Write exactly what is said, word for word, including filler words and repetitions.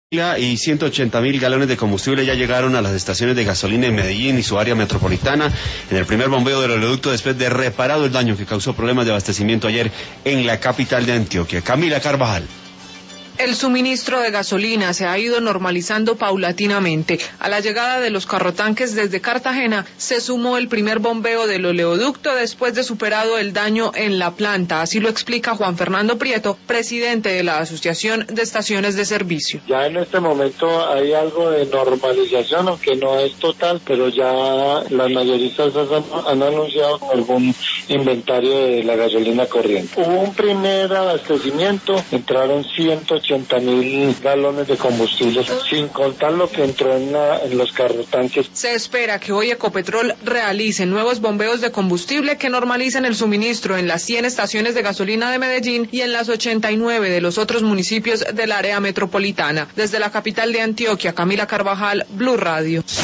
Y ciento ochenta mil galones de combustible ya llegaron a las estaciones de gasolina en Medellín y su área metropolitana en el primer bombeo del oleoducto después de reparado el daño que causó problemas de abastecimiento ayer en la capital de Antioquia. Camila Carvajal. El suministro de gasolina se ha ido normalizando paulatinamente. A la llegada de los carrotanques desde Cartagena se sumó el primer bombeo del oleoducto después de superado el daño en la planta. Así lo explica Juan Fernando Prieto, presidente de la Asociación de Estaciones de Servicio. Ya en este momento hay algo de normalización, aunque no es total, pero ya las mayoristas han, han anunciado algún inventario de la gasolina corriente. Hubo un primer abastecimiento, entraron ciento ochenta mil galones de combustible, sin contar lo que entró en, la, en los carrotanques. Se espera que hoy Ecopetrol realice nuevos bombeos de combustible que normalicen el suministro en las cien estaciones de gasolina de Medellín y en las ochenta y nueve de los otros municipios del área metropolitana. Desde la capital de Antioquia, Camila Carvajal, Blue Radio.